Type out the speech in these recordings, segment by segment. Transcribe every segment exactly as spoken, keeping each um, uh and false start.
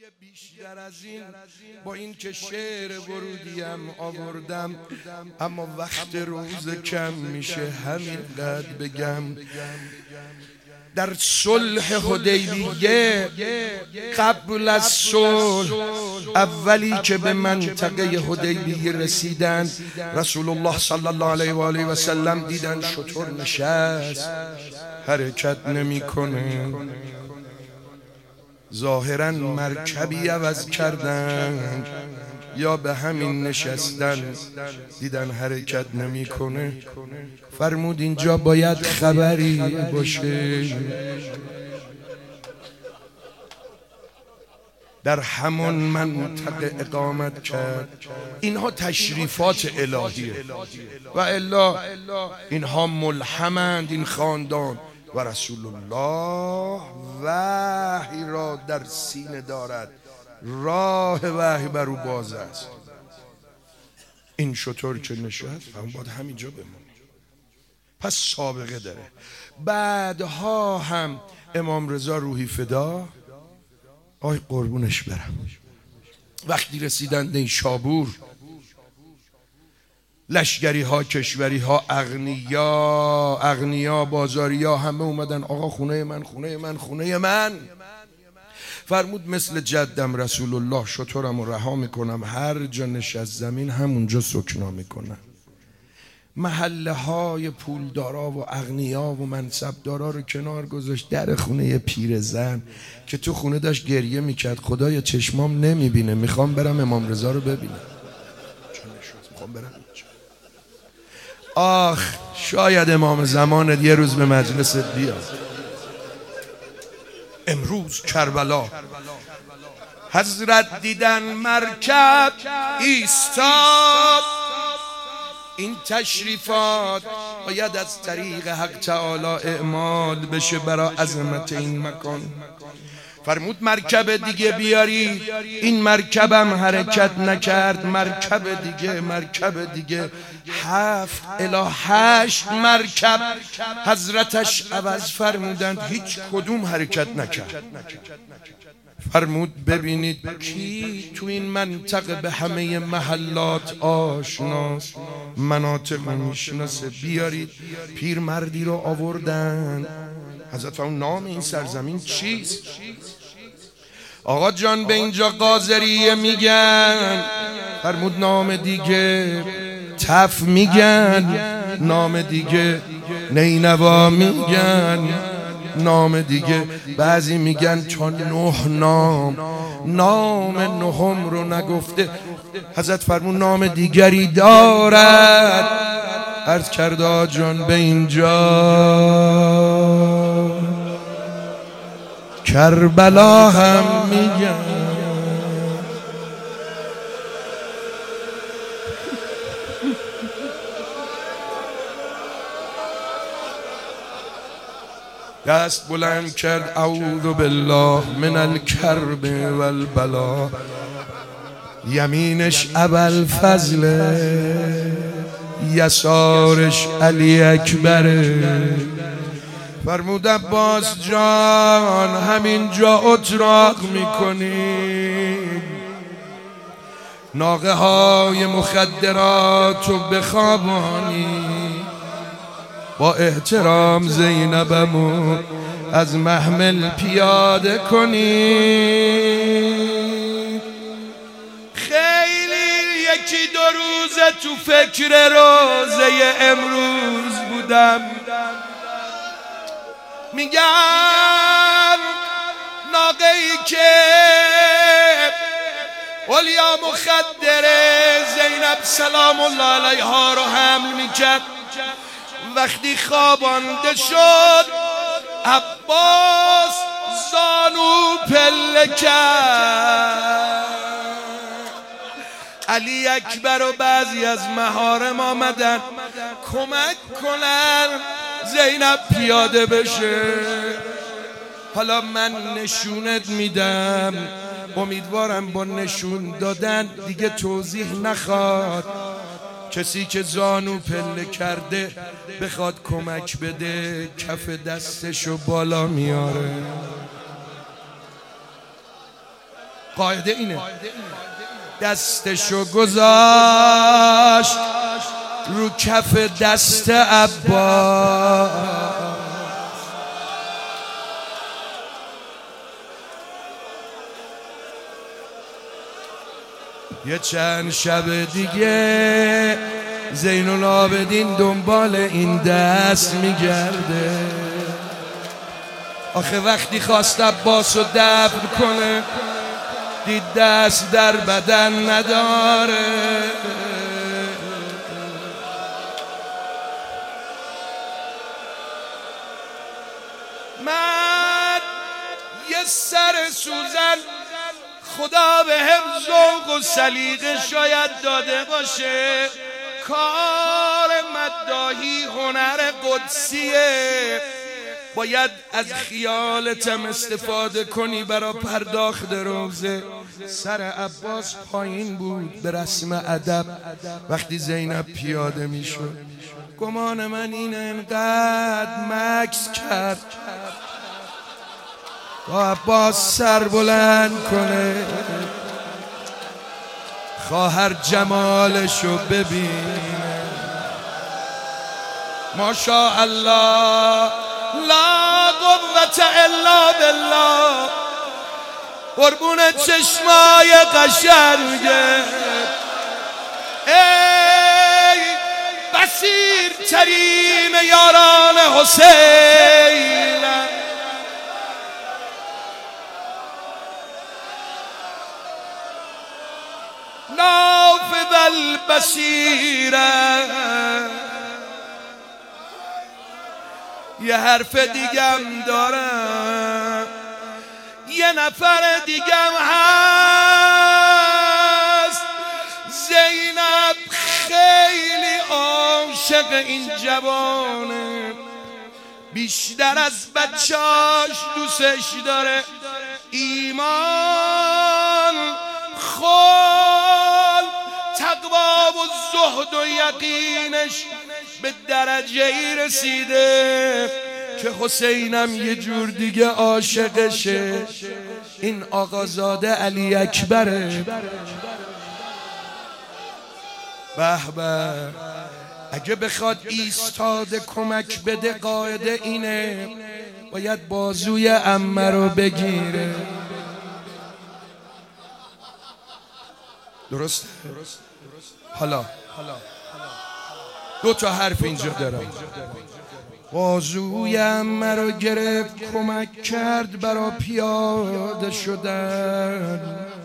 بیشتر از این با این که شعر ورودیم آوردم، اما وقت روز کم میشه همین قد بگم. در صلح حدیبیه قبل از صلح، اولی که به منطقه حدیبیه رسیدن، رسول الله صلی الله علیه و آله و سلم دیدن شتر نشست، حرکت نمیکنه. ظاهرا مرکبی عوض کردن یا به همین نشستن دیدن حرکت نمیکنه. فرمود اینجا باید خبری باشه. در همون منطقه اقامت کرد. اینها تشریفات الهیه و الا اینها ملهمند. این خاندان و رسول الله وحی را در سینه دارد، راه وحی بر او باز است. این شطور که نشد هم باید همینجا بمونه، پس سابقه داره. بعدها هم امام رضا روحی فدا، آی قربونش برم، وقتی رسیدند این شابور، لشگری ها، کشوری ها، اغنیا اغنیا بازاری ها همه اومدن آقا خونه من، خونه من، خونه من. فرمود مثل جدم رسول الله شطورم رو رها میکنم، هر جا نشست زمین همونجا سکنا میکنم. محله های پولدارا و اغنیا و منصبدارا رو کنار گذاشت، در خونه پیرزن که تو خونه داشت گریه میکرد، خدایا چشمام نمیبینه، میخوام برم امام رضا رو ببینم، میخوام برم. آخ شاید امام زمانت یه روز به مجلست بیاد. امروز کربلا حضرت دیدن مرکب ایستاد. این تشریفات باید از طریق حق تعالی اعمال بشه برای عظمت این مکان. فرمود مرکب دیگه بیاری. این مرکبم حرکت نکرد. مرکب دیگه، مرکب دیگه، هفت الی هشت مرکب حضرتش عوض فرمودند، هیچ کدوم حرکت نکرد. فرمود ببینید کی تو این منطقه به همه محلات آشناست، مناطق میشناسه، بیارید. پیرمردی رو آوردن. حضرت فرمود نام این سرزمین چیست؟ آقا جان به اینجا قاذریه میگن. فرمود نام دیگه تف میگن، نام دیگه نینوا میگن، نام دیگه بعضی میگن تا نه نام. نام نهم رو نگفته. حضرت فرمود نام دیگری دارد. عرض کرد آقا جان به اینجا کربلا هم میگن. دست بلند کرد اعوذ بالله من الکرب والبلا. یمینش ابوالفضل، یسارش علی اکبره. فرمود عباس جان همینجا اتراق میکنی، ناقه های مخدرات رو بخوابانی، با احترام زینبمو از محمل پیاده کنی. خیلی یکی دو روزه تو فکر روزه امروز بودم. میگم ناقه‌ای که اولیا مخدره زینب سلام الله علیها رو حمل میکرد، وقتی خوابانده شد عباس زانو پله کرد. علی اکبر و بعضی از محارم آمدن کمک کنن زینب پیاده بشه. حالا من نشونت میدم، امیدوارم با نشون دادن دیگه توضیح نخواد. کسی که زانو پله کرده بخواد کمک بده کف دستشو بالا میاره. قاعده اینه. دستشو گذاشت رو کف دست عباس، یه چند شب دیگه زین العابدین دنبال این دست میگرده. آخه وقتی خواست عباس رو دفن کنه دید دست در بدن نداره. من یه سر سوزن خدا به هم ذوق و سلیقه شاید داده باشه. کار مداحی هنر قدسیه، باید از خیالتم استفاده کنی برا پرداخت روزه. سر عباس پایین بود به رسم ادب. وقتی زینب پیاده میشد گمان من اینه انقدر مکس کرد تا عباس سر بلند کنه خواهر جمالشو ببینه. ماشاءالله لا قوة الا بالله. قربون چشمای قشنگه ای بصیر ترین یاران حسین. نافذ البصیره. یه حرف دیگم دارم، یه نفر دیگم هست. زینب خیلی عاشق این جوانه، بیشتر از بچهاش دوستش داره. ایمان، خال، تقوا و زهد و یقینش به درجه ای رسیده که حسینم یه جور دیگه عاشقشه. این آقازاده علی اکبره. به به، اگه بخواد ایستاده کمک بده قاعده اینه باید بازوی عمه رو بگیره. درست؟ حالا دو تا حرف اینجا دارم. بازوی عمه رو گرفت کمک کرد برا پیاده شدن.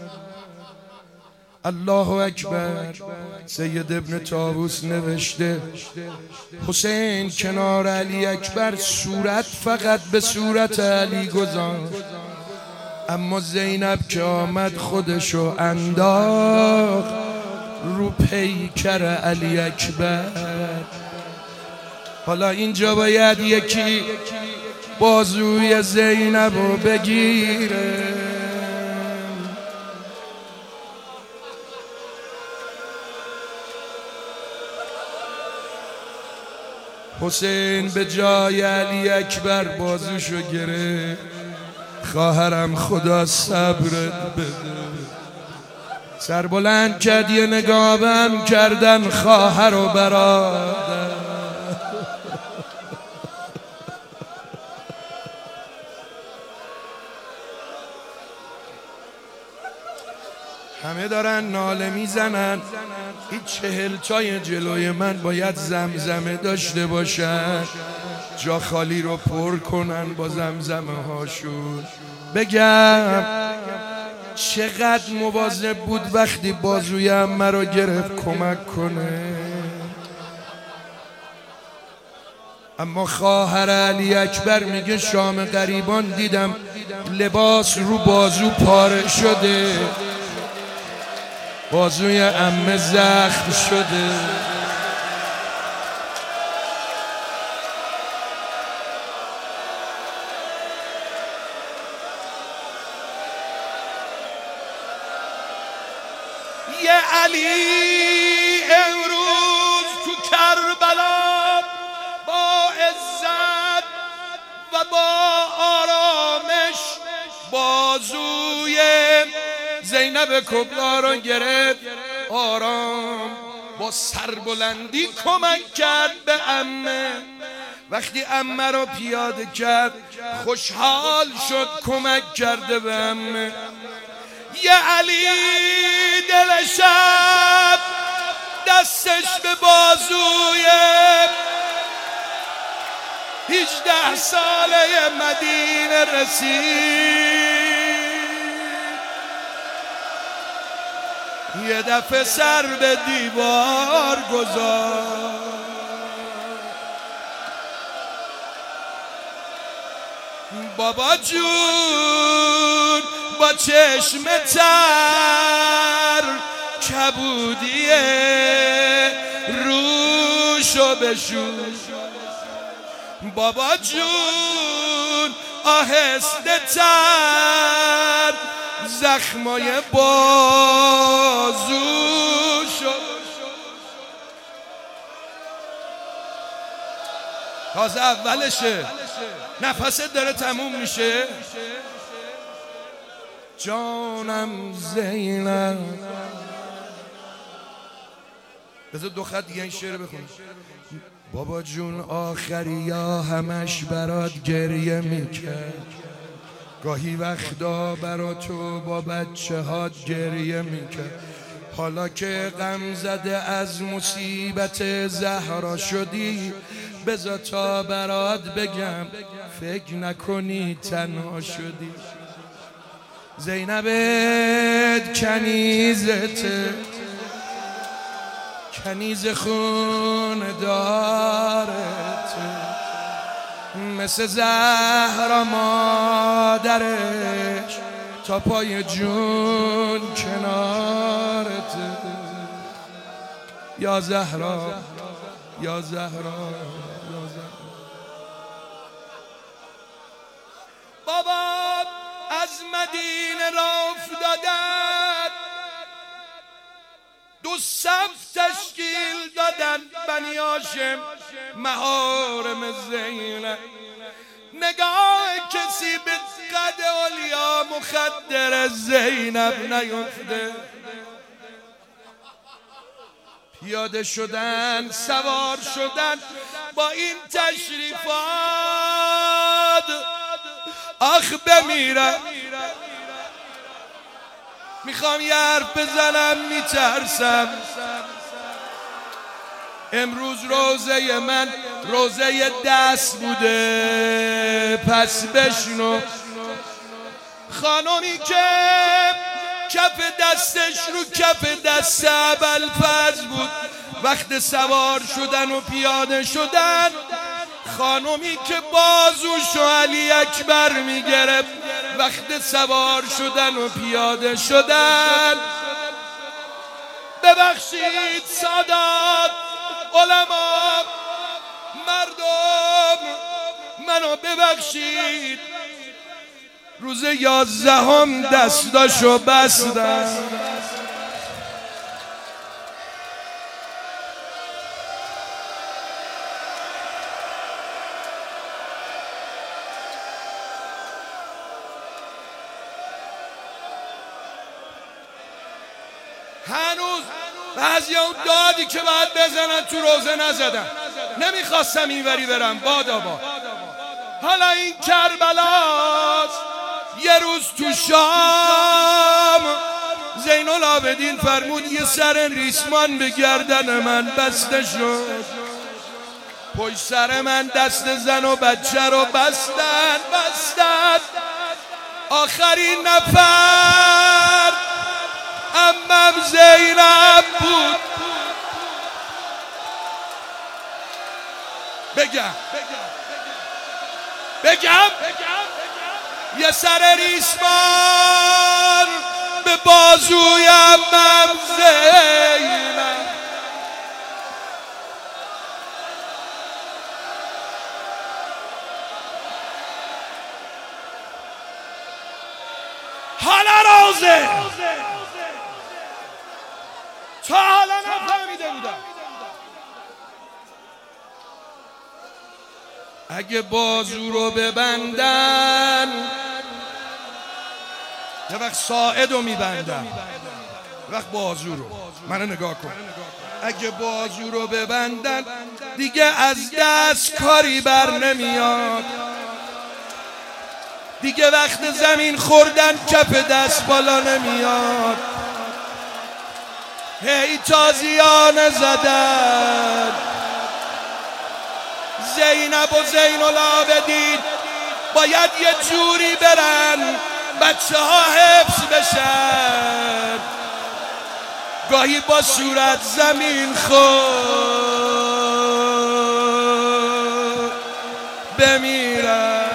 الله اکبر. سید ابن طاووس نوشته حسین کنار علی اکبر صورت فقط به صورت علی گذاشت، اما زینب که آمد خودشو انداخت رو پیکر علی اکبر. حالا اینجا باید یکی بازوی زینب رو بگیره. حسین به جای علی اکبر بازوشو گرفت. خواهرم خدا صبرت بده. سر بلند کرد یه نگاه بهم کردن خواهر و برادر. همه دارن ناله میزنن این چهل تای جلوی من باید زمزمه داشته باشن، جا خالی رو پر کنن با زمزمه هاشون. بگم چقدر مواظب بود وقتی بازوی عمه رو گرفت کمک کنه. اما خواهر علی اکبر میگه شام غریبان دیدم لباس رو بازو پاره شده، بازوی عمه زخم شده. یه علی امروز تو کربلا با عزت و با آرامش بازوی زینب کبرا رو گرفت آرام، با سربلندی کمک کرد به عمه. وقتی عمه رو پیاده کرد خوشحال شد کمک کرده به عمه. یه علی دل شب دستش به بازوی هجده ساله مدینه رسید، یه دفعه سر به دیوار گذاشت. بابا جون با چشم تر کبودیه روشو بشون، بابا جون آهسته تر زخمای بازوشو. تازه اولشه، نفست داره تموم میشه. جانم زینب. بذار دو خط دیگه این شعر بخونم. بابا جون آخری یا همش برات گریه میکرد، گاهی وقتا برا تو با بچه هات گریه میکرد. حالا که غم زده از مصیبت زهرا شدی، بذار تا برات بگم فکر نکنی تنها شدی. زینبت کنیزته، کنیز خون دارته، مثل زهرا مادرش تا پای جون کنارته. یا زهرا یا زهرا یا زهرا. بابا از مدینه را افتادن، دو صف تشکیل دادن بنی هاشم محارم زینب. نگاه کسی به قد اولیا مخدر زینب نیفته. پیاده شدن، سوار شدن با این تشریفات. آخ بمیرم، میخوام یه حرف بزنم میترسم. امروز روزه من روزه دست بوده، پس بشنو. خانمی که کف دستش رو کف دست ابوالفضل بود، وقت سوار شدن و پیاده شدن، خانمی که بازوشو علی اکبر میگرفت وقت سوار شدن و پیاده شدن. ببخشید سادات علما مردم، منو ببخشید، روز یازدهم دستاشو بستم. هنوز بعضی اون دادی که باید بزنن تو روزه نزدن. نمیخواستم اینوری برم، بادا با. حالا این کربلاست. یه روز تو شام زین العابدین فرمود یه سر ریسمان به گردن من بسته شد. پشت سر من دست زن و بچه رو بستن بستن. آخرین نفر عمم زینب بود. بگم بگم یه سر ریسمان به بازوی عمم زینب. حالا روزه تا حالا نفهمیده بودم. اگه بازو رو ببندن یه وقت ساعد رو میبندم، وقت بازو رو. منو نگاه کن، اگه بازو رو ببندن دیگه از دست کاری بر نمیاد، دیگه وقت زمین خوردن کف دست بالا نمیاد. هی تازیانه زدن زینب و زین العابدین باید یه جوری برن بچه ها حفظ بشن، گاهی با صورت زمین خود بمیرن.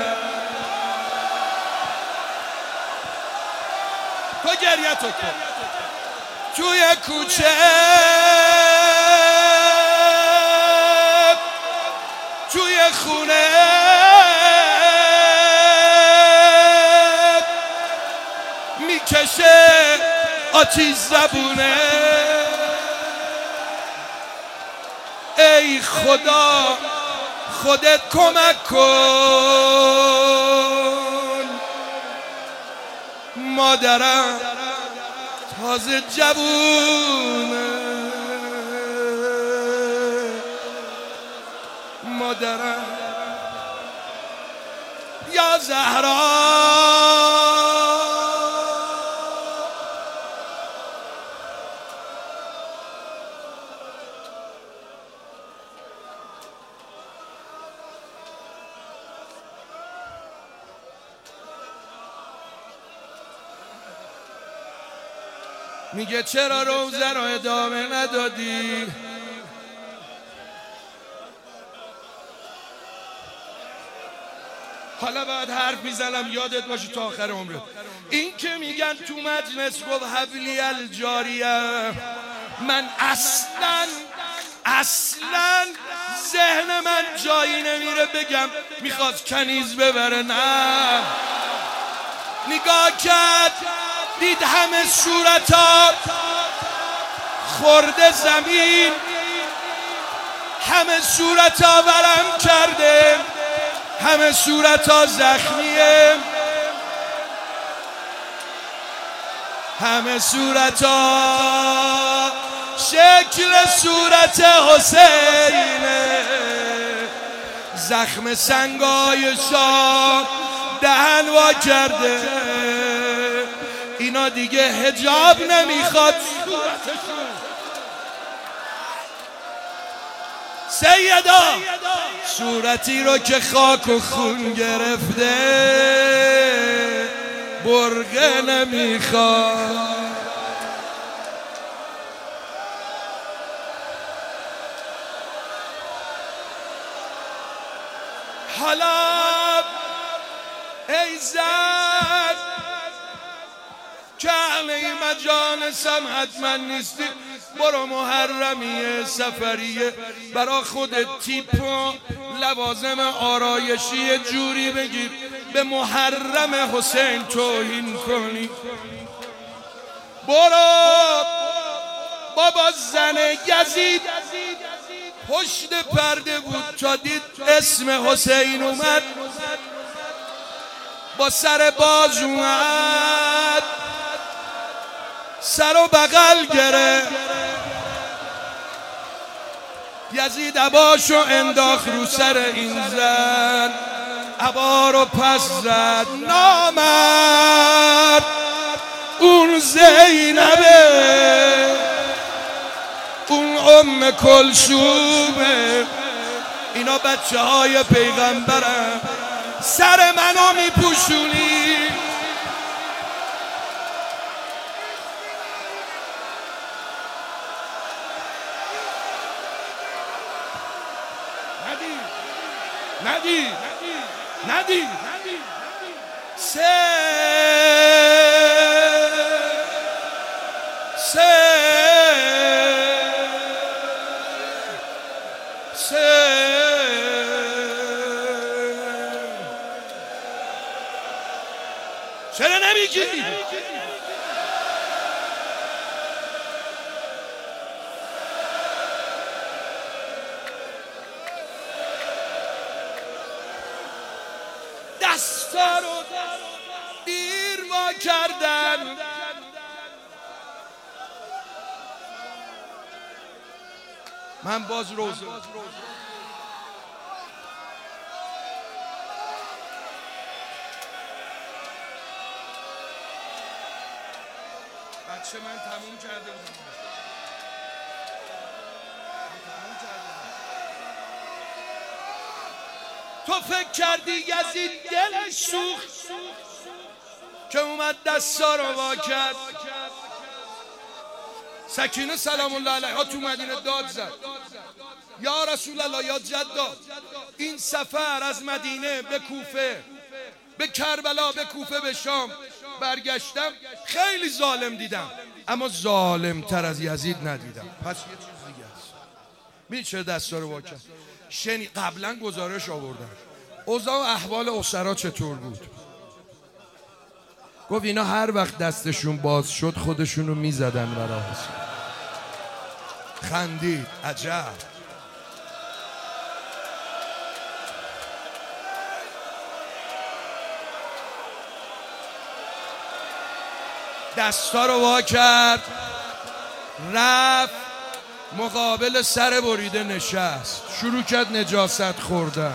تو گریه تو کن توی کوچه، توی خونه، میکشه آتیش زبونه. ای خدا خودت کمک کن، مادرم تازه جوونه، مادرم یا زهرا. میگه چرا روزه رو ادامه ندادی؟ حالا باید حرف میزنم یادت باشی تا آخر عمرت. این که میگن تو مجلس گفت حبلی الجاریه، من اصلا اصلا ذهن من جایی نمیره بگم میخواد کنیز ببره. نه، نگاه کرد دید همه صورتا خورده زمین، همه صورتا ورم کرده، همه صورتا زخمیه، همه صورتا شکل صورت حسینه، زخم سنگای شاه دهن وا کرده. اینا دیگه حجاب نمیخواد صورتشون. سیدا صورتی رو که خاک و خون گرفته برگه نمیخواد. حالا ای زن که اهل مجالسم حتما نیستی، برو محرمیه سفریه برا خودت تیپ و لوازم آرایشی جوری بگیر به محرم حسین توهین کنی. برو بابا زن یزید پشت پرده بود تا دید اسم حسین اومد با سر باز اومد، سر و بغل گره. یزید عباشو انداخت رو سر این زن، عبا رو پس زد. نامرد اون زینبه، اون ام کلثومه، اینا بچه های پیغمبرن. سر منو میپوشونی، ندی ندی ندی سه سه سه چرا نمیگی؟ دستا رو دیر وا کردن، من باز روزه بچه من تموم کرده بودم. تو فکر کردی یزید دلش سوخت که اومد دستا رو وا کرد. سکینه سلام الله علیها تو مدینه داد زد یا رسول الله یا جدا، این سفر از مدینه به کوفه، به کربلا، به کوفه، به شام برگشتم، خیلی ظالم دیدم اما ظالم تر از یزید ندیدم. پس یه چیز دیگه است. می‌دونی چرا دستا رو وا کرد؟ شنی قبلا گزارش آوردن اوضاع و احوال اسرا چطور بود. گفت اینا هر وقت دستشون باز شد خودشونو میزدن و راه حسین. خندید. عجب. دستا رو وا کرد، رفت مقابل سر بریده نشست، شروع کرد نجاست خوردن.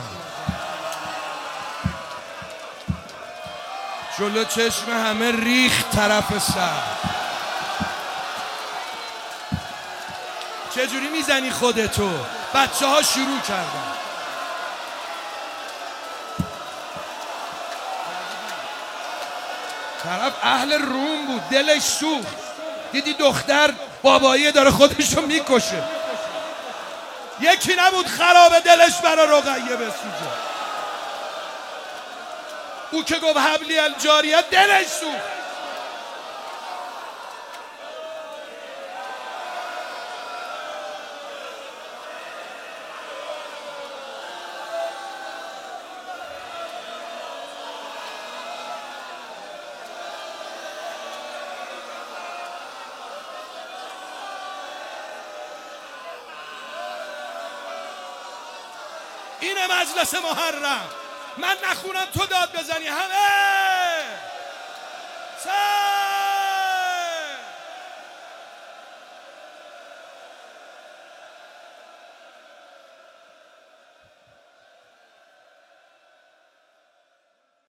جلو چشم همه ریخت طرف سر. چجوری میزنی خودتو؟ بچه ها شروع کردن. طرف اهل روم بود، دلش سوخت، دیدی دختر بابایی داره خودشو میکشه. یکی نبود خراب دلش برا رقیه بسوزه. او که گفت حبلی الجاریه دلش سوخت. اینه مجلس محرم. من نخونم تو داد بزنی همه.